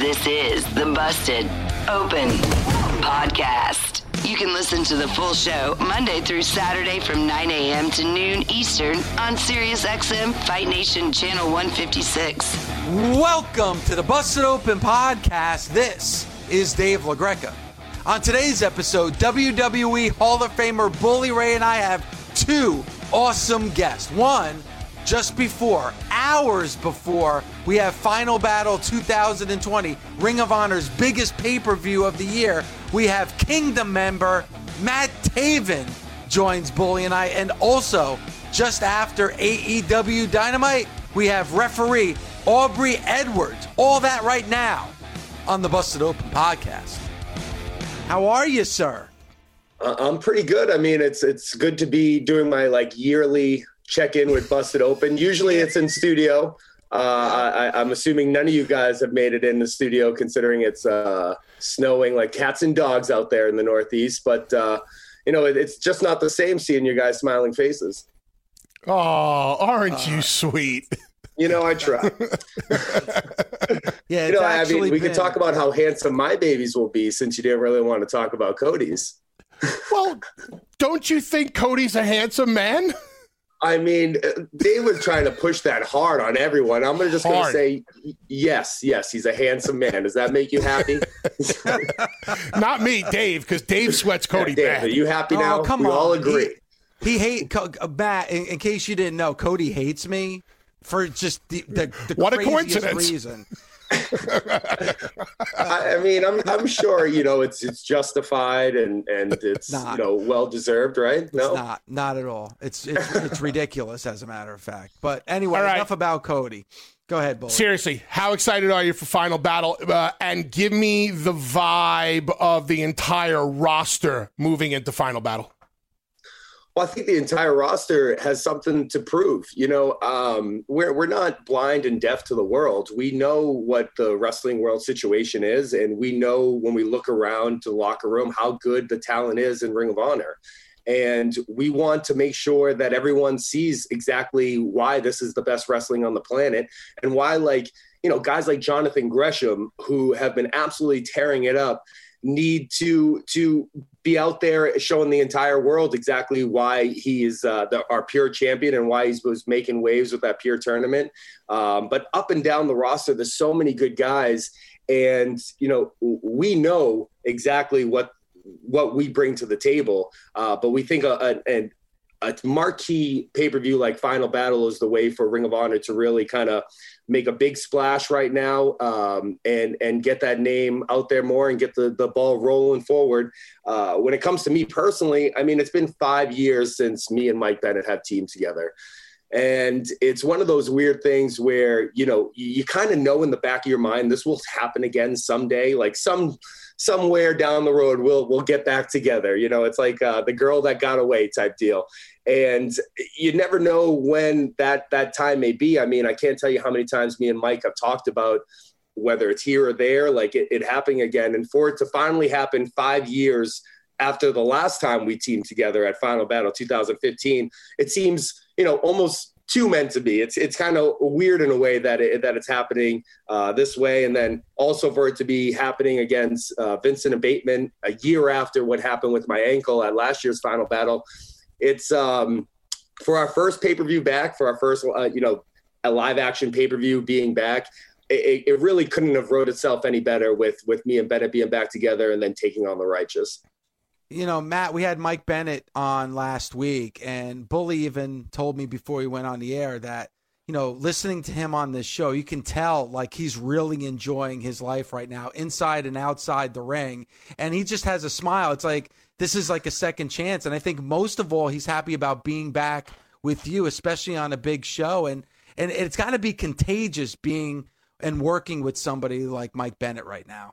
This is the Busted Open Podcast. You can listen to the full show Monday through Saturday from 9 a.m. to noon Eastern on SiriusXM Fight Nation Channel 156. Welcome to the Busted Open Podcast. This is Dave LaGreca. On today's episode, WWE Hall of Famer Bully Ray and I have two awesome guests. One, just before, hours before, we have Final Battle 2020, Ring of Honor's biggest pay-per-view of the year. We have Kingdom member Matt Taven joins Bully and I. And also, just after AEW Dynamite, we have referee Aubrey Edwards. All that right now on the Busted Open Podcast. How are you, sir? I'm pretty good. I mean, it's good to be doing my yearly check-in with Busted Open. Usually it's in studio. I'm assuming none of you guys have made it in the studio, considering it's snowing like cats and dogs out there in the Northeast. But, it's just not the same seeing you guys smiling faces. Oh, aren't you sweet? I try. Yeah, we could talk about how handsome my babies will be, since you didn't really want to talk about Cody's. Well, don't you think Cody's a handsome man? I mean, Dave was trying to push that hard on everyone. I'm going to say, yes, he's a handsome man. Does that make you happy? Not me, Dave, because Dave sweats Cody Dave, bad. Are you happy now? Come we on. all agree. He Matt, in case you didn't know, Cody hates me for just the what a craziest coincidence. reason. I mean, I'm sure, it's justified and it's, well deserved, right? No, it's not at all. It's ridiculous, as a matter of fact. But anyway, right. Enough about Cody. Go ahead, Bully. Seriously, how excited are you for Final Battle? And give me the vibe of the entire roster moving into Final Battle. Well, I think the entire roster has something to prove. We're not blind and deaf to the world. We know what the wrestling world situation is, and we know when we look around the locker room how good the talent is in Ring of Honor. And we want to make sure that everyone sees exactly why this is the best wrestling on the planet, and why, guys like Jonathan Gresham, who have been absolutely tearing it up, need to be out there showing the entire world exactly why he is our pure champion and why he was making waves with that pure tournament. But up and down the roster, there's so many good guys, and we know exactly what we bring to the table. But we think a marquee pay-per-view like Final Battle is the way for Ring of Honor to really kind of make a big splash right now, and get that name out there more and get the ball rolling forward. When it comes to me personally, I mean, it's been 5 years since me and Mike Bennett have teamed together. And it's one of those weird things where, you kind of know in the back of your mind, this will happen again someday, somewhere down the road, we'll get back together. It's like the girl that got away type deal. And you never know when that time may be. I mean, I can't tell you how many times me and Mike have talked about whether it's here or there, it happening again. And for it to finally happen 5 years after the last time we teamed together at Final Battle 2015, it seems, almost too meant to be. It's kind of weird in a way that it's happening this way. And then also for it to be happening against Vincent and Bateman a year after what happened with my ankle at last year's Final Battle. It's for our first pay-per-view back, for our first, a live action pay-per-view being back. It really couldn't have wrote itself any better with me and Bennett being back together and then taking on the Righteous. Matt, we had Mike Bennett on last week, and Bully even told me before he went on the air that, listening to him on this show, you can tell he's really enjoying his life right now, inside and outside the ring. And he just has a smile. It's like, this is like a second chance. And I think most of all, he's happy about being back with you, especially on a big show. And it's got to be contagious being and working with somebody like Mike Bennett right now.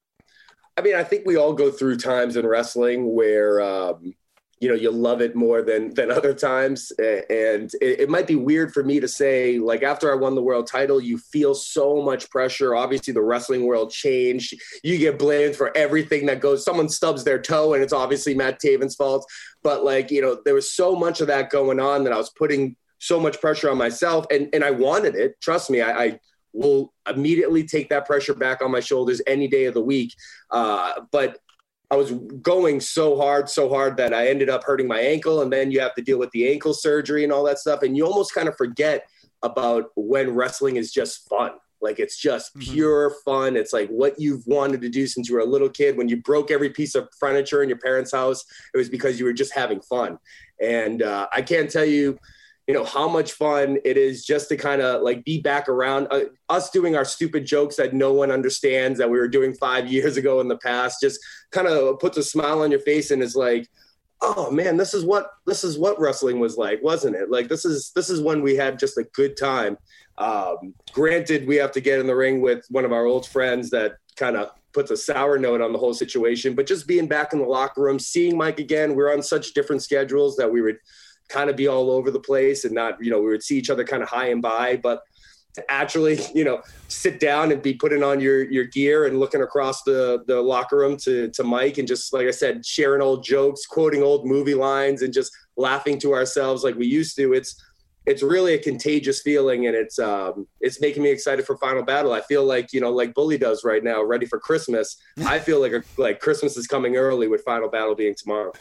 I mean, I think we all go through times in wrestling where, you love it more than other times. And it might be weird for me to say, after I won the world title, you feel so much pressure. Obviously, the wrestling world changed. You get blamed for everything that goes. Someone stubs their toe, and it's obviously Matt Taven's fault. But, there was so much of that going on that I was putting so much pressure on myself. And I wanted it. Trust me, I will immediately take that pressure back on my shoulders any day of the week. But I was going so hard that I ended up hurting my ankle, and then you have to deal with the ankle surgery and all that stuff. And you almost kind of forget about when wrestling is just fun. Like, it's just pure fun. It's like what you've wanted to do since you were a little kid. When you broke every piece of furniture in your parents' house, it was because you were just having fun. And I can't tell you, how much fun it is just to kind of like be back around us doing our stupid jokes that no one understands that we were doing 5 years ago in the past. Just kind of puts a smile on your face and is like, oh man, this is what wrestling was like, wasn't it? Like, this is when we had just a good time. Granted, we have to get in the ring with one of our old friends that kind of puts a sour note on the whole situation, but just being back in the locker room, seeing Mike again, we're on such different schedules that we would kind of be all over the place and not, we would see each other kind of high and by, but to actually, sit down and be putting on your gear and looking across the locker room to Mike and just, like I said, sharing old jokes, quoting old movie lines and just laughing to ourselves like we used to. It's really a contagious feeling, and it's making me excited for Final Battle. I feel like, like Bully does right now, ready for Christmas. I feel like Christmas is coming early with Final Battle being tomorrow.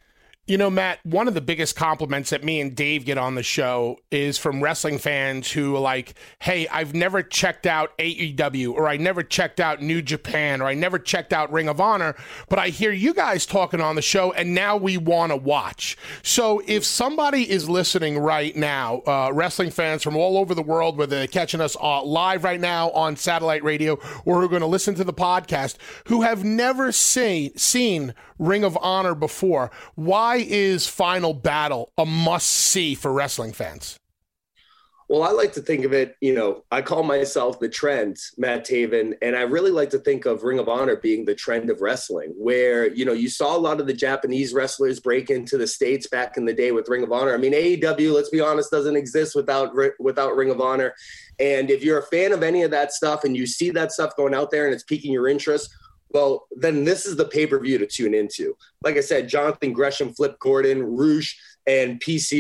Matt, one of the biggest compliments that me and Dave get on the show is from wrestling fans who are like, hey, I've never checked out AEW, or I never checked out New Japan, or I never checked out Ring of Honor, but I hear you guys talking on the show, and now we want to watch. So if somebody is listening right now, wrestling fans from all over the world, whether they're catching us live right now on satellite radio or who are going to listen to the podcast, who have never seen Ring of Honor before, why is Final Battle a must-see for wrestling fans? Well, I like to think of it, I call myself the trend, Matt Taven, and I really like to think of Ring of Honor being the trend of wrestling, where, you saw a lot of the Japanese wrestlers break into the States back in the day with Ring of Honor. I mean, AEW, let's be honest, doesn't exist without Ring of Honor. And if you're a fan of any of that stuff and you see that stuff going out there and it's piquing your interest, well, then this is the pay-per-view to tune into. Like I said, Jonathan Gresham, Flip Gordon, Roosh, and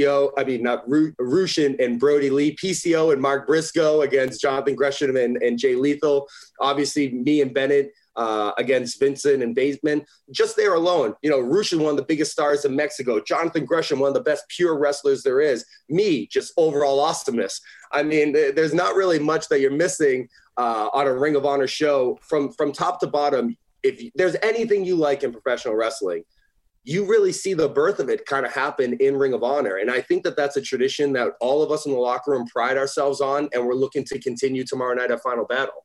Roosh and Brody Lee, PCO and Mark Briscoe against Jonathan Gresham and Jay Lethal. Obviously, me and Bennett against Vincent and Bateman. Just there alone, Roosh is one of the biggest stars in Mexico. Jonathan Gresham, one of the best pure wrestlers there is. Me, just overall awesomeness. I mean, there's not really much that you're missing on a Ring of Honor show from top to bottom. If there's anything you like in professional wrestling, you really see the birth of it kind of happen in Ring of Honor. And I think that that's a tradition that all of us in the locker room pride ourselves on, and we're looking to continue tomorrow night at Final Battle.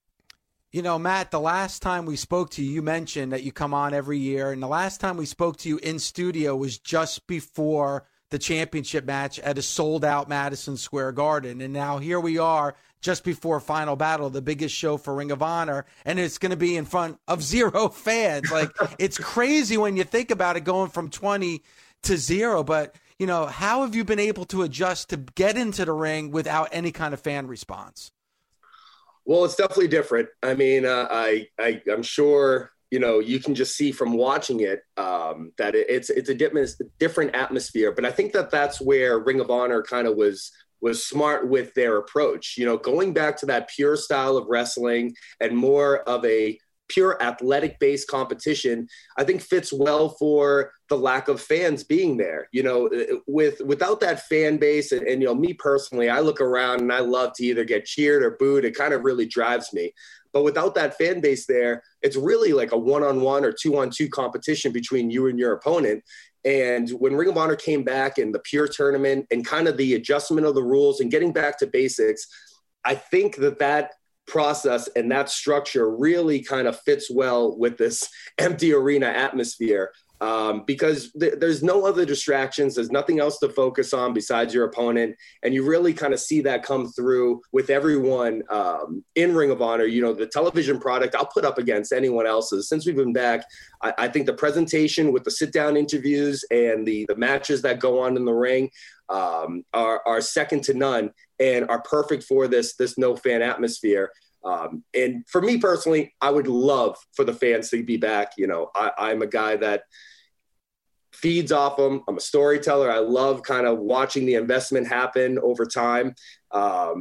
Matt, the last time we spoke to you, you mentioned that you come on every year, and the last time we spoke to you in studio was just before the championship match at a sold-out Madison Square Garden. And now here we are just before Final Battle, the biggest show for Ring of Honor, and it's going to be in front of 0 fans. Like, it's crazy when you think about it, going from 20 to 0. But, how have you been able to adjust to get into the ring without any kind of fan response? Well, it's definitely different. I mean, I'm sure, you can just see from watching it that it's a different atmosphere. But I think that that's where Ring of Honor kind of was smart with their approach, going back to that pure style of wrestling and more of a pure athletic based competition, I think fits well for the lack of fans being there, without that fan base. And me personally, I look around and I love to either get cheered or booed. It kind of really drives me. But without that fan base there, it's really like a 1-on-1 or 2-on-2 competition between you and your opponent. And when Ring of Honor came back in the pure tournament and kind of the adjustment of the rules and getting back to basics, I think that process and that structure really kind of fits well with this empty arena atmosphere. Because there's no other distractions. There's nothing else to focus on besides your opponent. And you really kind of see that come through with everyone in Ring of Honor. The television product I'll put up against anyone else's. Since we've been back, I think the presentation with the sit-down interviews and the matches that go on in the ring are second to none and are perfect for this no-fan atmosphere. And for me personally, I would love for the fans to be back. I'm a guy that feeds off them. I'm a storyteller. I love kind of watching the investment happen over time.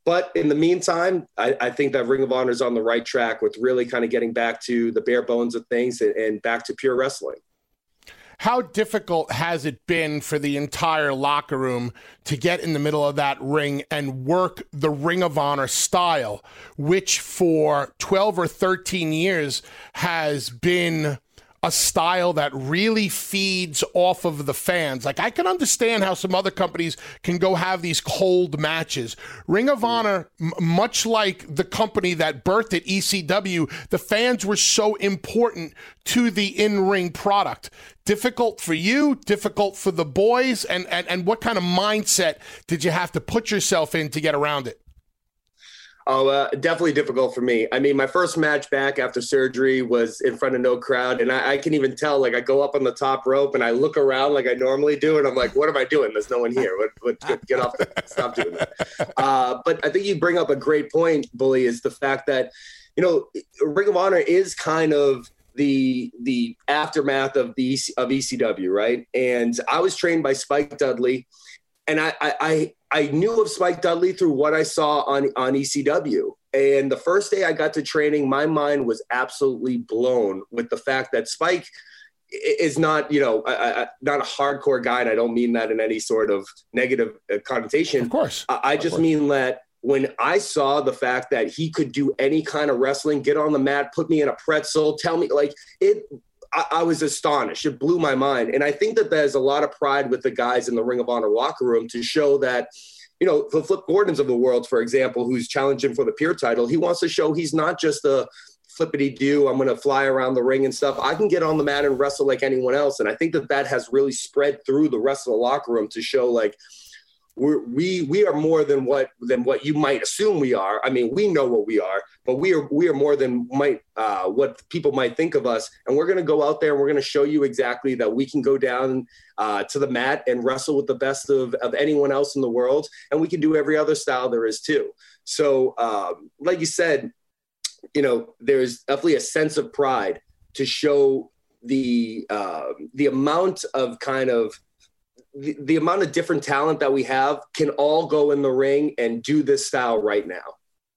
But in the meantime, I think that Ring of Honor is on the right track with really kind of getting back to the bare bones of things and back to pure wrestling. How difficult has it been for the entire locker room to get in the middle of that ring and work the Ring of Honor style, which for 12 or 13 years has been a style that really feeds off of the fans? Like, I can understand how some other companies can go have these cold matches. Ring of Honor, much like the company that birthed it, ECW, the fans were so important to the in-ring product. Difficult for you, difficult for the boys, and what kind of mindset did you have to put yourself in to get around it? Oh, definitely difficult for me. I mean, my first match back after surgery was in front of no crowd. And I can even tell, like, I go up on the top rope and I look around like I normally do. And I'm like, what am I doing? There's no one here. Get off stop doing that. But I think you bring up a great point, Bully, is the fact that, you know, Ring of Honor is kind of the aftermath of ECW, right? And I was trained by Spike Dudley. And I knew of Spike Dudley through what I saw on ECW. And the first day I got to training, my mind was absolutely blown with the fact that Spike is not, you know, not a hardcore guy. And I don't mean that in any sort of negative connotation. Of course. I just mean that when I saw the fact that he could do any kind of wrestling, get on the mat, put me in a pretzel, tell me, like, it – I was astonished. It blew my mind. And I think that there's a lot of pride with the guys in the Ring of Honor locker room to show that, you know, the Flip Gordons of the world, for example, who's challenging for the Pure title, he wants to show he's not just a flippity-do, I'm going to fly around the ring and stuff. I can get on the mat and wrestle like anyone else. And I think that has really spread through the rest of the locker room to show, like, we are more than what you might assume we are. I mean, we know what we are, but we are more than what people might think of us. And we're going to go out there and we're going to show you exactly that we can go down to the mat and wrestle with the best of anyone else in the world. And we can do every other style there is too. So like you said, you know, there's definitely a sense of pride to show the amount of kind of the amount of different talent that we have can all go in the ring and do this style right now.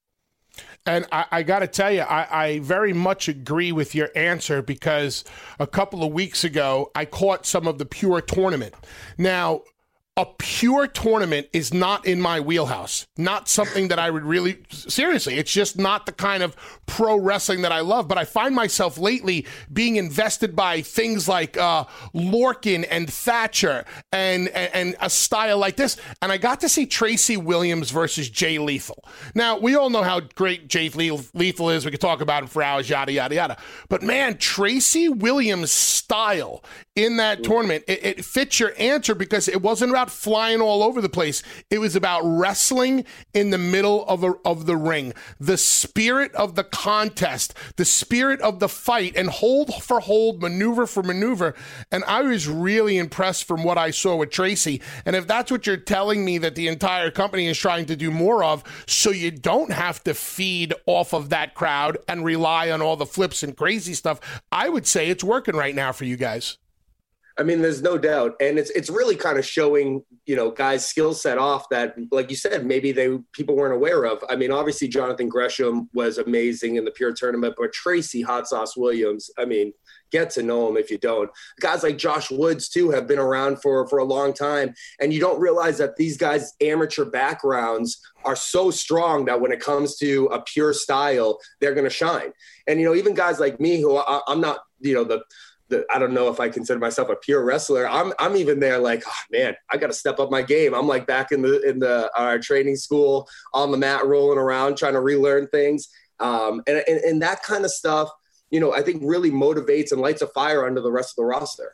And I got to tell you, I very much agree with your answer, because a couple of weeks ago, I caught some of the Pure tournament. Now, a Pure tournament is not in my wheelhouse, not something that I would really, seriously, it's just not the kind of pro wrestling that I love. But I find myself lately being invested by things like Lorcan and Thatcher and a style like this. And I got to see Tracy Williams versus Jay Lethal. Now, we all know how great Jay Lethal is. We could talk about him for hours, yada, yada, yada. But man, Tracy Williams' style in that tournament, it fits your answer, because it wasn't about flying all over the place. It was about wrestling in the middle of the ring. The spirit of the contest, the spirit of the fight, and hold for hold, maneuver for maneuver. And I was really impressed from what I saw with Tracy. And if that's what you're telling me that the entire company is trying to do more of, so you don't have to feed off of that crowd and rely on all the flips and crazy stuff, I would say it's working right now for you guys. I mean, there's no doubt. And it's really kind of showing, you know, guys' skill set off that, like you said, maybe people weren't aware of. I mean, obviously Jonathan Gresham was amazing in the Pure tournament, but Tracy Hot Sauce Williams, I mean, get to know him if you don't. Guys like Josh Woods too have been around for a long time. And you don't realize that these guys' amateur backgrounds are so strong that when it comes to a pure style, they're going to shine. And, you know, even guys like me, who I'm not, you know, I don't know if I consider myself a pure wrestler. I'm even there like, oh man, I got to step up my game. I'm like back in our training school on the mat, rolling around, trying to relearn things. And that kind of stuff, you know, I think really motivates and lights a fire under the rest of the roster.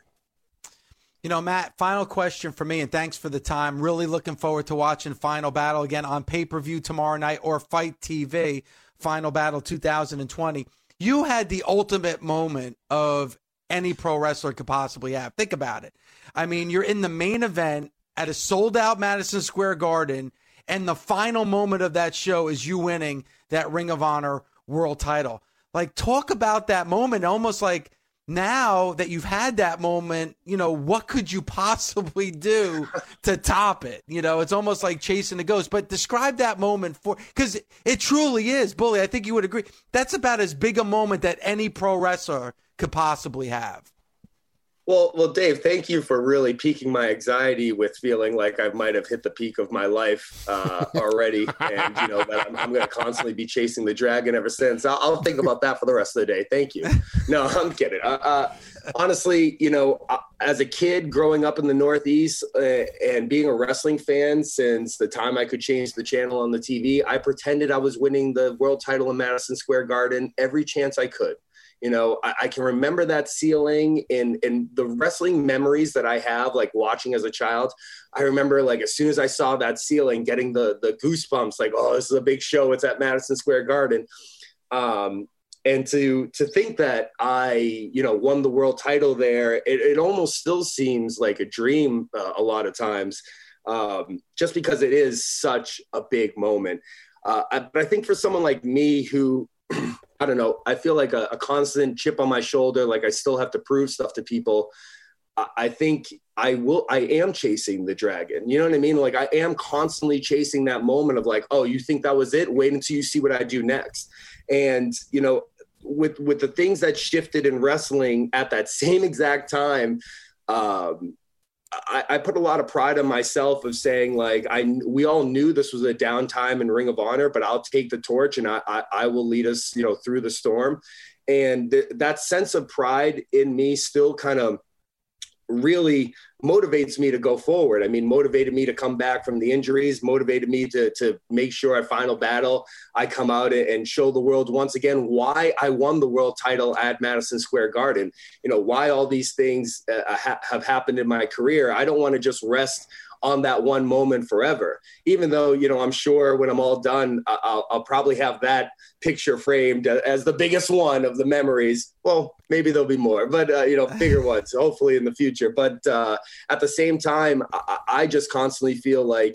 You know, Matt, final question for me, and thanks for the time. Really looking forward to watching Final Battle again on pay-per-view tomorrow night, or Fight TV, Final Battle 2020. You had the ultimate moment of any pro wrestler could possibly have. Think about it. I mean, you're in the main event at a sold-out Madison Square Garden, and the final moment of that show is you winning that Ring of Honor world title. Like, talk about that moment, almost like now that you've had that moment, what could you possibly do to top it? It's almost like chasing the ghost. But describe that moment because it truly is, Bully. I think you would agree. That's about as big a moment that any pro wrestler could possibly have. Well, Dave, thank you for really piquing my anxiety with feeling like I might have hit the peak of my life already. And, that I'm going to constantly be chasing the dragon ever since. I'll think about that for the rest of the day. Thank you. No, I'm kidding. Honestly, as a kid growing up in the Northeast and being a wrestling fan since the time I could change the channel on the TV, I pretended I was winning the world title in Madison Square Garden every chance I could. I can remember that ceiling and the wrestling memories that I have, like watching as a child. I remember like as soon as I saw that ceiling, getting the goosebumps, like, oh, this is a big show. It's at Madison Square Garden. And to think that I, won the world title there, it almost still seems like a dream a lot of times, just because it is such a big moment. But I think for someone like me who, I don't know, I feel like a constant chip on my shoulder, like I still have to prove stuff to people. I think I am chasing the dragon. You know what I mean? Like I am constantly chasing that moment of like, oh, you think that was it? Wait until you see what I do next. And, with the things that shifted in wrestling at that same exact time, I put a lot of pride on myself of saying like, we all knew this was a downtime in Ring of Honor, but I'll take the torch and I will lead us, through the storm. And that sense of pride in me still kind of really motivates me to go forward. I mean, motivated me to come back from the injuries, motivated me to make sure at Final Battle, I come out and show the world once again why I won the world title at Madison Square Garden. Why all these things have happened in my career. I don't want to just rest on that one moment forever, even though, I'm sure when I'm all done, I'll probably have that picture framed as the biggest one of the memories. Well, maybe there'll be more, but, bigger ones, hopefully in the future. But at the same time, I just constantly feel like,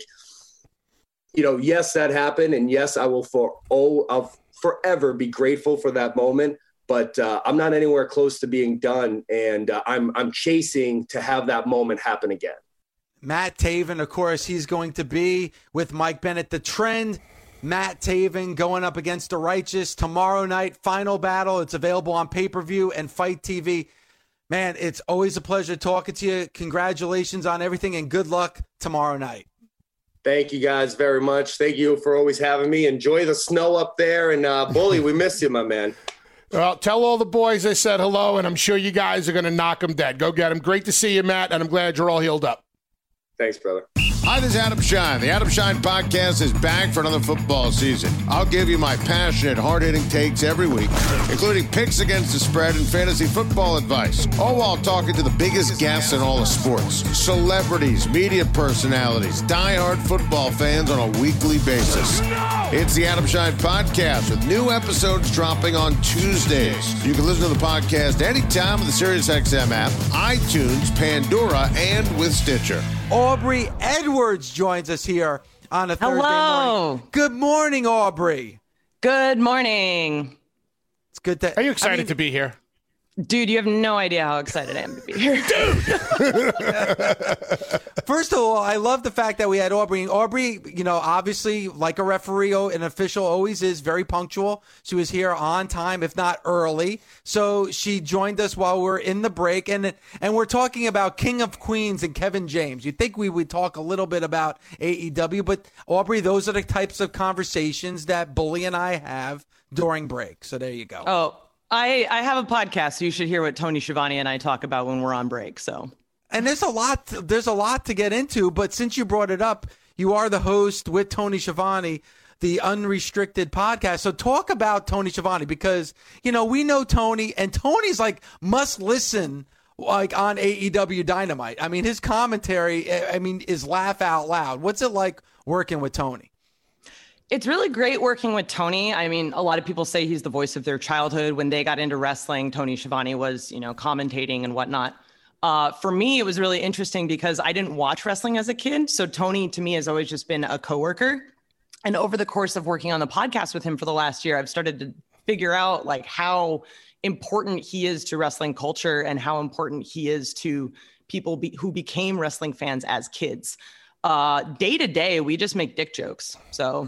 yes, that happened. And yes, I will I'll forever be grateful for that moment. But I'm not anywhere close to being done. And I'm chasing to have that moment happen again. Matt Taven, of course, he's going to be with Mike Bennett. The Trend, Matt Taven going up against The Righteous tomorrow night, Final Battle. It's available on pay-per-view and Fight TV. Man, it's always a pleasure talking to you. Congratulations on everything and good luck tomorrow night. Thank you guys very much. Thank you for always having me. Enjoy the snow up there. And Bully, we miss you, my man. Well, tell all the boys I said hello, and I'm sure you guys are going to knock them dead. Go get them. Great to see you, Matt, and I'm glad you're all healed up. Thanks, brother. Hi, this is Adam Shine. The Adam Shine podcast is back for another football season. I'll give you my passionate, hard-hitting takes every week, including picks against the spread and fantasy football advice, all while talking to the biggest guests in all of sports, celebrities, media personalities, diehard football fans on a weekly basis. It's the Adam Shine podcast with new episodes dropping on Tuesdays. You can listen to the podcast anytime with the SiriusXM app, iTunes, Pandora, and with Stitcher. Aubrey Edwards joins us here on a Thursday morning. Good morning, Aubrey. Good morning. It's good to. Are you excited to be here? Dude, you have no idea how excited I am to be here. First of all, I love the fact that we had Aubrey. Aubrey, obviously, like a referee, an official always is, very punctual. She was here on time, if not early. So she joined us while we're in the break. And we're talking about King of Queens and Kevin James. You'd think we would talk a little bit about AEW, but Aubrey, those are the types of conversations that Bully and I have during break. So there you go. Oh, I have a podcast, so you should hear what Tony Schiavone and I talk about when we're on break. So, and there's a lot to get into, but since you brought it up, you are the host with Tony Schiavone, the Unrestricted podcast. So talk about Tony Schiavone, because we know Tony, and Tony's like must listen like on AEW Dynamite. I mean, his commentary, is laugh out loud. What's it like working with Tony? It's really great working with Tony. I mean, a lot of people say he's the voice of their childhood. When they got into wrestling, Tony Schiavone was, commentating and whatnot. For me, it was really interesting because I didn't watch wrestling as a kid. So Tony, to me, has always just been a coworker. And over the course of working on the podcast with him for the last year, I've started to figure out like how important he is to wrestling culture and how important he is to people who became wrestling fans as kids. Day to day, we just make dick jokes. So,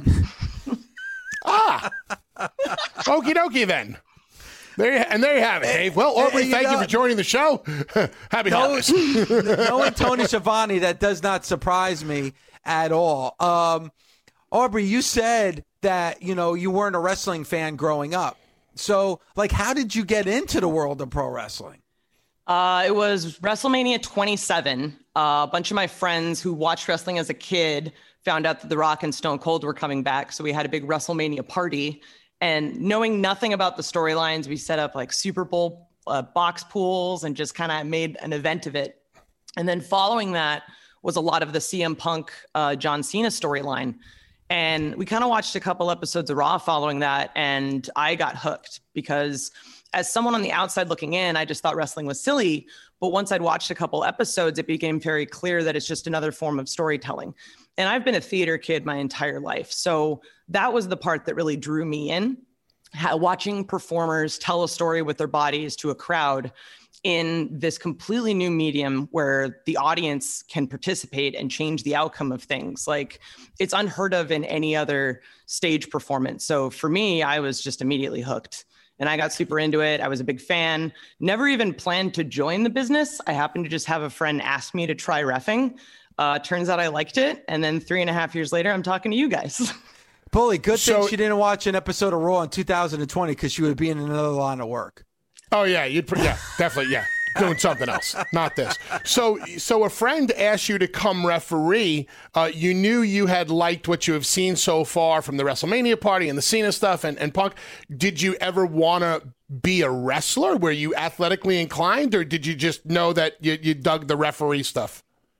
okie dokie then. There you have it, Dave. Well, Aubrey, thank you for joining the show. Happy holidays. Knowing Tony Schiavone, that does not surprise me at all. Aubrey, you said that, you weren't a wrestling fan growing up. So, like, how did you get into the world of pro wrestling? It was WrestleMania 27. A bunch of my friends who watched wrestling as a kid found out that The Rock and Stone Cold were coming back. So we had a big WrestleMania party. And knowing nothing about the storylines, we set up like Super Bowl box pools and just kind of made an event of it. And then following that was a lot of the CM Punk, John Cena storyline. And we kind of watched a couple episodes of Raw following that. And I got hooked because as someone on the outside looking in, I just thought wrestling was silly. But once I'd watched a couple episodes, it became very clear that it's just another form of storytelling. And I've been a theater kid my entire life. So that was the part that really drew me in, watching performers tell a story with their bodies to a crowd in this completely new medium where the audience can participate and change the outcome of things. Like, it's unheard of in any other stage performance. So for me, I was just immediately hooked. And I got super into it. I was a big fan. Never even planned to join the business. I happened to just have a friend ask me to try reffing. Turns out I liked it. And then 3.5 years later, I'm talking to you guys. Bully, good thing she didn't watch an episode of Raw in 2020 because she would be in another line of work. Oh, yeah. Definitely. Yeah. Doing something else, not this. So a friend asked you to come referee. You knew you had liked what you have seen so far from the WrestleMania party and the Cena stuff and Punk. Did you ever want to be a wrestler? Were you athletically inclined, or did you just know that you dug the referee stuff?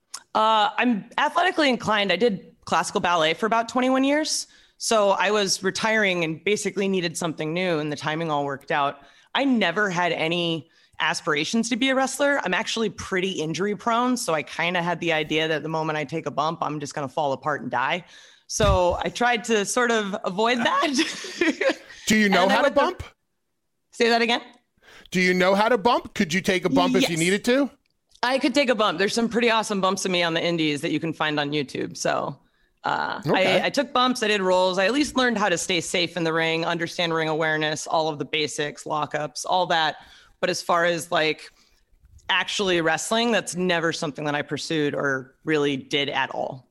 I'm athletically inclined. I did classical ballet for about 21 years. So I was retiring and basically needed something new, and the timing all worked out. I never had any aspirations to be a wrestler. I'm actually pretty injury prone. So I kind of had the idea that the moment I take a bump, I'm just going to fall apart and die. So I tried to sort of avoid that. Do you know how to bump? Say that again. Do you know how to bump? Could you take a bump if you needed to? I could take a bump. There's some pretty awesome bumps of me on the indies that you can find on YouTube. So I took bumps. I did rolls. I at least learned how to stay safe in the ring, understand ring awareness, all of the basics, lockups, all that. But as far as like actually wrestling, that's never something that I pursued or really did at all.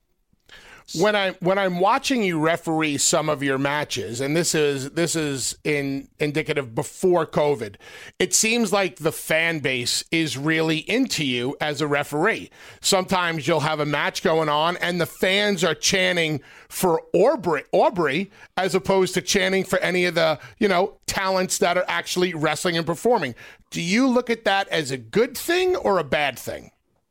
When I'm watching you referee some of your matches, and this is indicative before COVID, it seems like the fan base is really into you as a referee. Sometimes you'll have a match going on, and the fans are chanting for Aubrey as opposed to chanting for any of the talents that are actually wrestling and performing. Do you look at that as a good thing or a bad thing?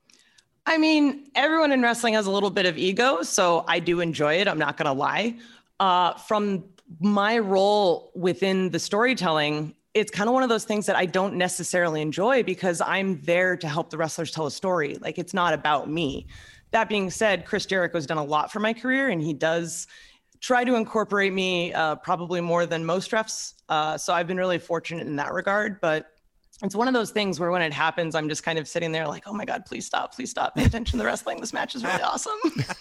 I mean, everyone in wrestling has a little bit of ego, so I do enjoy it. I'm not going to lie. From my role within the storytelling, it's kind of one of those things that I don't necessarily enjoy because I'm there to help the wrestlers tell a story. Like, it's not about me. That being said, Chris Jericho's done a lot for my career, and he does try to incorporate me probably more than most refs. So I've been really fortunate in that regard, but it's one of those things where when it happens, I'm just kind of sitting there like, oh my God, please stop, pay attention to the wrestling. This match is really awesome.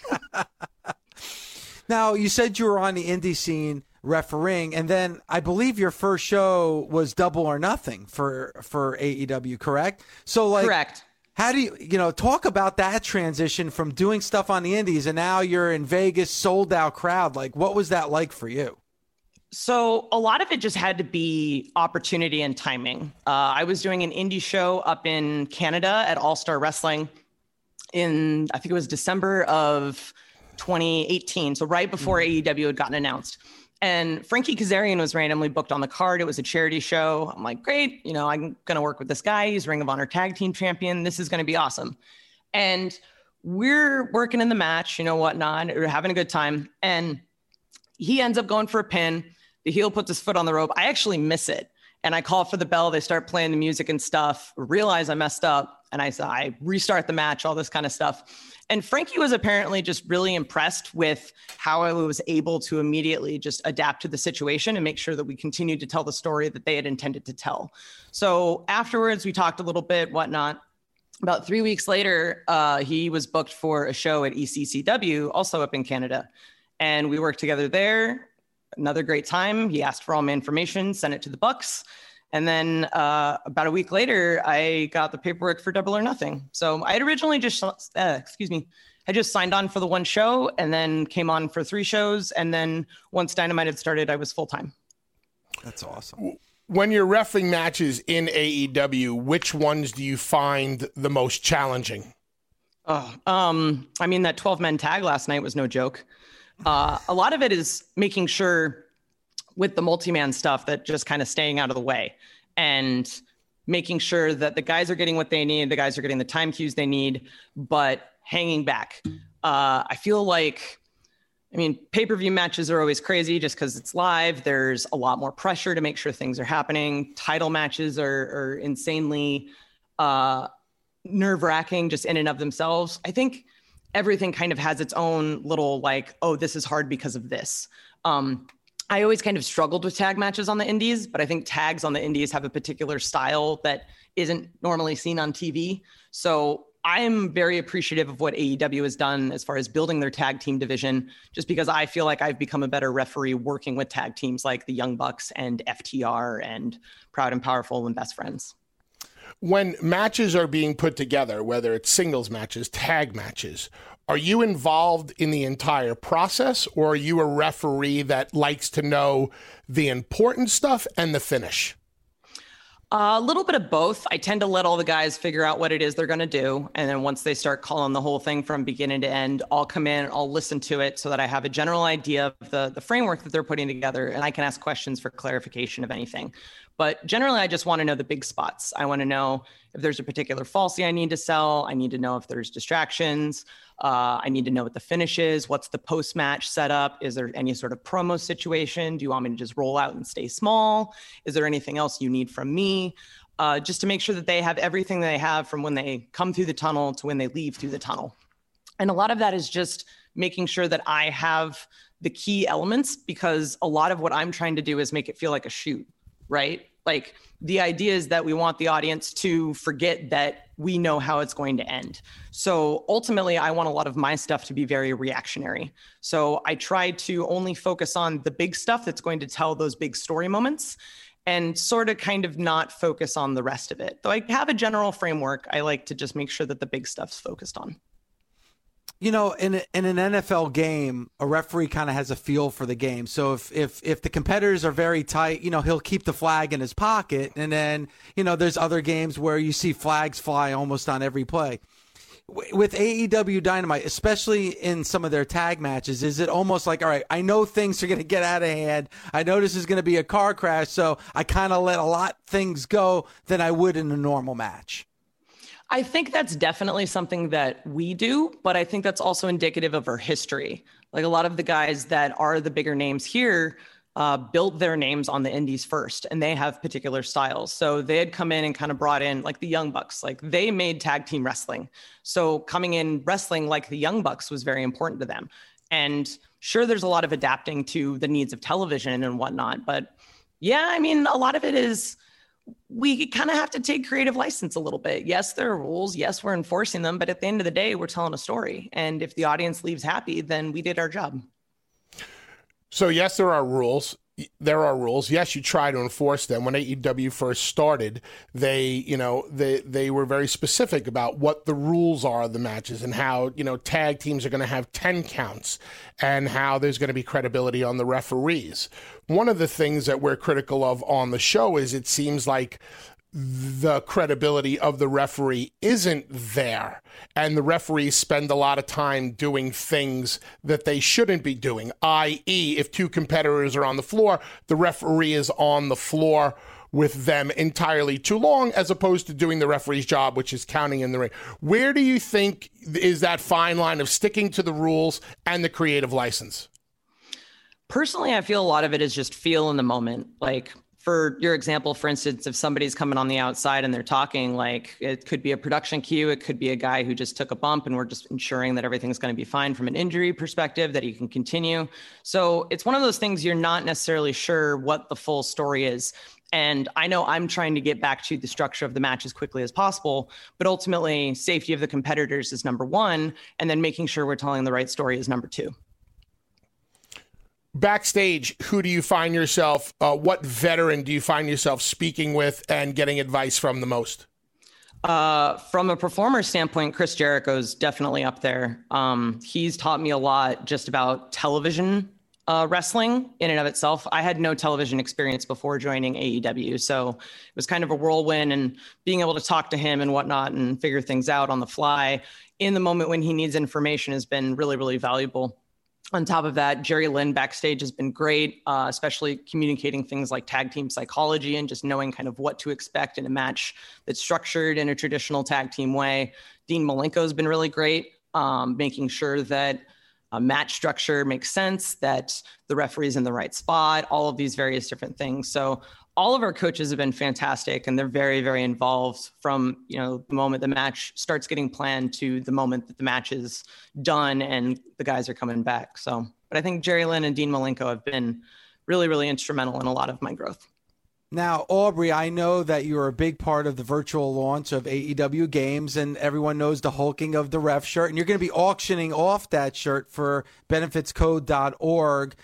Now, you said you were on the indie scene refereeing, and then I believe your first show was Double or Nothing for AEW, correct? So, like, correct. How do you talk about that transition from doing stuff on the indies and now you're in Vegas, sold out crowd? Like, what was that like for you? So a lot of it just had to be opportunity and timing. I was doing an indie show up in Canada at All Star Wrestling in, I think it was December of 2018. So right before AEW had gotten announced. And Frankie Kazarian was randomly booked on the card. It was a charity show. I'm like, great. I'm going to work with this guy. He's Ring of Honor Tag Team Champion. This is going to be awesome. And we're working in the match, whatnot. We're having a good time. And he ends up going for a pin. The heel puts his foot on the rope. I actually miss it. And I call for the bell. They start playing the music and stuff, realize I messed up. And I restart the match, all this kind of stuff. And Frankie was apparently just really impressed with how I was able to immediately just adapt to the situation and make sure that we continued to tell the story that they had intended to tell. So afterwards, we talked a little bit, whatnot. About 3 weeks later, he was booked for a show at ECCW, also up in Canada. And we worked together there. Another great time. He asked for all my information, sent it to the Bucks. And then about a week later, I got the paperwork for Double or Nothing. So I had originally just, I just signed on for the one show and then came on for 3 shows. And then once Dynamite had started, I was full-time. That's awesome. When you're reffing matches in AEW, which ones do you find the most challenging? That 12-man tag last night was no joke. A lot of it is making sure with the multi-man stuff that just kind of staying out of the way and making sure that the guys are getting what they need, the guys are getting the time cues they need, but hanging back. I feel like, pay-per-view matches are always crazy just because it's live. There's a lot more pressure to make sure things are happening. Title matches are insanely nerve-wracking just in and of themselves. I think everything kind of has its own little this is hard because of this. I always kind of struggled with tag matches on the indies, but I think tags on the indies have a particular style that isn't normally seen on TV. So I'm very appreciative of what AEW has done as far as building their tag team division, just because I feel like I've become a better referee working with tag teams like the Young Bucks and FTR and Proud and Powerful and Best Friends. When matches are being put together, whether it's singles matches, tag matches, are you involved in the entire process, or are you a referee that likes to know the important stuff and the finish? A little bit of both. I tend to let all the guys figure out what it is they're going to do. And then once they start calling the whole thing from beginning to end, I'll come in, I'll listen to it so that I have a general idea of the framework that they're putting together, and I can ask questions for clarification of anything. But generally, I just want to know the big spots. I want to know if there's a particular falsie I need to sell. I need to know if there's distractions. I need to know what the finish is. What's the post-match setup? Is there any sort of promo situation? Do you want me to just roll out and stay small? Is there anything else you need from me? Just to make sure that they have everything they have from when they come through the tunnel to when they leave through the tunnel. And a lot of that is just making sure that I have the key elements, because a lot of what I'm trying to do is make it feel like a shoot, right? Like, the idea is that we want the audience to forget that we know how it's going to end. So ultimately, I want a lot of my stuff to be very reactionary. So I try to only focus on the big stuff that's going to tell those big story moments, and sort of kind of not focus on the rest of it. Though I have a general framework, I like to just make sure that the big stuff's focused on. In an NFL game, a referee kind of has a feel for the game. So if the competitors are very tight, he'll keep the flag in his pocket. And then, there's other games where you see flags fly almost on every play. With AEW Dynamite, especially in some of their tag matches, is it almost like, all right, I know things are going to get out of hand. I know this is going to be a car crash, so I kind of let a lot things go than I would in a normal match? I think that's definitely something that we do, but I think that's also indicative of our history. Like, a lot of the guys that are the bigger names here built their names on the indies first, and they have particular styles. So they had come in and kind of brought in, like, the Young Bucks. Like, they made tag team wrestling. So coming in wrestling like the Young Bucks was very important to them. And sure, there's a lot of adapting to the needs of television and whatnot, but yeah, a lot of it is, we kind of have to take creative license a little bit. Yes, there are rules. Yes, we're enforcing them. But at the end of the day, we're telling a story. And if the audience leaves happy, then we did our job. So yes, there are rules. Yes, you try to enforce them. When AEW first started, they were very specific about what the rules are of the matches, and how, tag teams are going to have 10 counts, and how there's going to be credibility on the referees. One of the things that we're critical of on the show is it seems like the credibility of the referee isn't there, and the referees spend a lot of time doing things that they shouldn't be doing, i.e., if two competitors are on the floor, the referee is on the floor with them entirely too long, as opposed to doing the referee's job, which is counting in the ring. Where do you think is that fine line of sticking to the rules and the creative license? Personally, I feel a lot of it is just feel in the moment. Like, for your example, for instance, if somebody's coming on the outside and they're talking, like it could be a production cue, it could be a guy who just took a bump and we're just ensuring that everything's going to be fine from an injury perspective, that he can continue. So it's one of those things you're not necessarily sure what the full story is. And I know I'm trying to get back to the structure of the match as quickly as possible, but ultimately safety of the competitors is number one. And then making sure we're telling the right story is number two. Backstage, who do you find yourself, what veteran do you find yourself speaking with and getting advice from the most? From a performer standpoint, Chris Jericho's definitely up there. He's taught me a lot just about television wrestling in and of itself. I had no television experience before joining AEW, so it was kind of a whirlwind, and being able to talk to him and whatnot and figure things out on the fly in the moment when he needs information has been really, really valuable. On top of that, Jerry Lynn backstage has been great, especially communicating things like tag team psychology and just knowing kind of what to expect in a match that's structured in a traditional tag team way. Dean Malenko has been really great, making sure that a match structure makes sense, that the referee's in the right spot, all of these various different things. So all of our coaches have been fantastic, and they're very, very involved from, the moment the match starts getting planned to the moment that the match is done and the guys are coming back. So, but I think Jerry Lynn and Dean Malenko have been really, really instrumental in a lot of my growth. Now, Aubrey, I know that you're a big part of the virtual launch of AEW Games, and everyone knows the hulking of the ref shirt, and you're going to be auctioning off that shirt for benefitscode.org.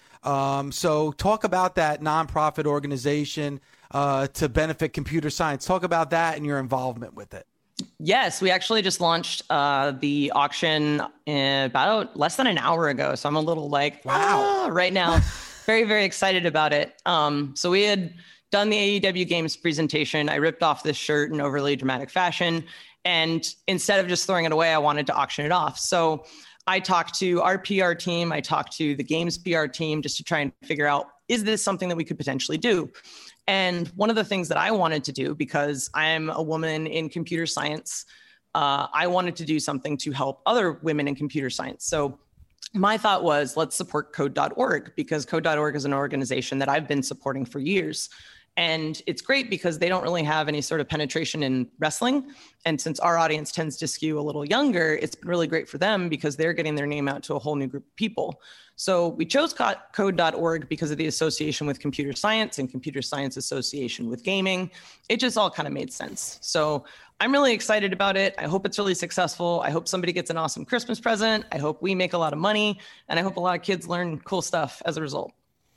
So talk about that nonprofit organization to benefit computer science. Talk about that and your involvement with it. Yes, we actually just launched the auction about less than an hour ago. So I'm a little right now. Very, very excited about it. So we had done the AEW Games presentation. I ripped off this shirt in overly dramatic fashion. And instead of just throwing it away, I wanted to auction it off. So I talked to our PR team. I talked to the Games PR team just to try and figure out, is this something that we could potentially do? And one of the things that I wanted to do, because I'm a woman in computer science, I wanted to do something to help other women in computer science. So my thought was, let's support code.org, because code.org is an organization that I've been supporting for years. And it's great because they don't really have any sort of penetration in wrestling. And since our audience tends to skew a little younger, it's been really great for them because they're getting their name out to a whole new group of people. So we chose code.org because of the association with computer science and computer science association with gaming. It just all kind of made sense. So I'm really excited about it. I hope it's really successful. I hope somebody gets an awesome Christmas present. I hope we make a lot of money, and I hope a lot of kids learn cool stuff as a result.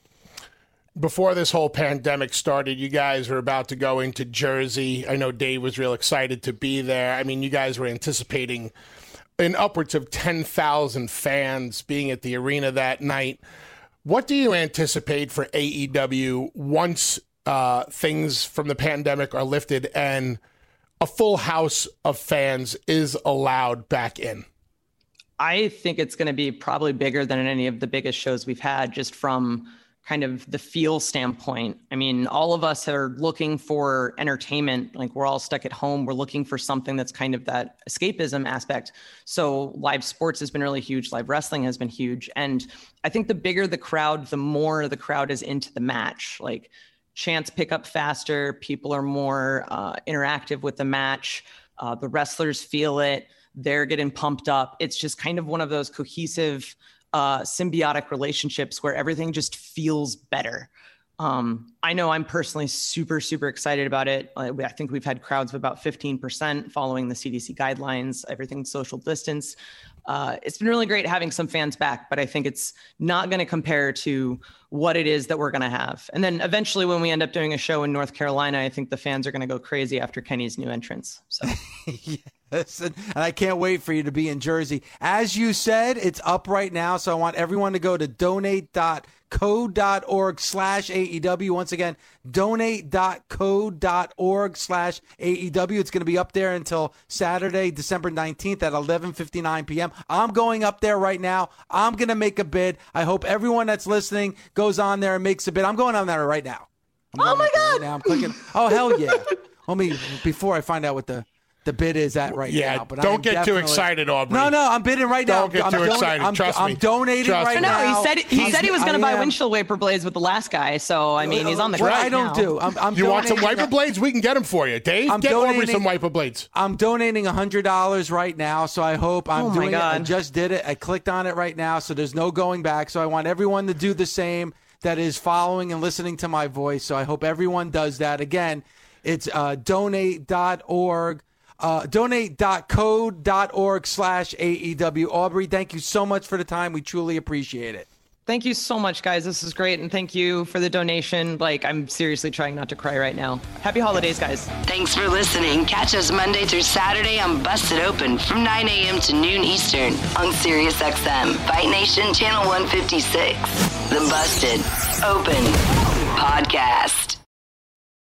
Before this whole pandemic started, you guys were about to go into Jersey. I know Dave was real excited to be there. I mean, you guys were anticipating in upwards of 10,000 fans being at the arena that night. What do you anticipate for AEW once things from the pandemic are lifted and a full house of fans is allowed back in? I think it's going to be probably bigger than any of the biggest shows we've had, just from kind of the feel standpoint. I mean, all of us are looking for entertainment. Like, we're all stuck at home. We're looking for something that's kind of that escapism aspect. So live sports has been really huge. Live wrestling has been huge. And I think the bigger the crowd, the more the crowd is into the match. Like, chants pick up faster. People are more interactive with the match. The wrestlers feel it. They're getting pumped up. It's just kind of one of those cohesive symbiotic relationships where everything just feels better. I know I'm personally super, super excited about it. I think we've had crowds of about 15% following the CDC guidelines, everything's social distance. It's been really great having some fans back, but I think it's not going to compare to what it is that we're going to have. And then eventually when we end up doing a show in North Carolina, I think the fans are going to go crazy after Kenny's new entrance. So. Yes, and I can't wait for you to be in Jersey. As you said, it's up right now, so I want everyone to go to donate.code.org/AEW. Once again, donate.code.org/AEW. It's going to be up there until Saturday, December 19th at 11:59 p.m. I'm going up there right now. I'm going to make a bid. I hope everyone that's listening goes on there and makes a bid. I'm going on there right now. Oh, my God. Right now. I'm clicking. Oh, hell yeah. Let me, before I find out what the the bid is at right now. But don't get too excited, Aubrey. No, I'm bidding right now. Don't get too excited. Trust me. I'm donating right now. now. He said he was going to buy windshield wiper blades with the last guy. So I mean, he's on the What track I don't now. do. I'm you want some wiper blades? We can get them for you, Dave. Get Aubrey some wiper blades. I'm donating $100 right now. So I hope I'm doing it. I just did it. I clicked on it right now. So there's no going back. So I want everyone to do the same that is following and listening to my voice. So I hope everyone does that. Again, it's donate.org. Donate.code.org/AEW. Aubrey, thank you so much for the time. We truly appreciate it. Thank you so much, guys. This is great. And thank you for the donation. Like, I'm seriously trying not to cry right now. Happy holidays, guys. Thanks for listening. Catch us Monday through Saturday on Busted Open from 9 a.m. to noon Eastern on Sirius XM, Fight Nation Channel 156. The Busted Open Podcast.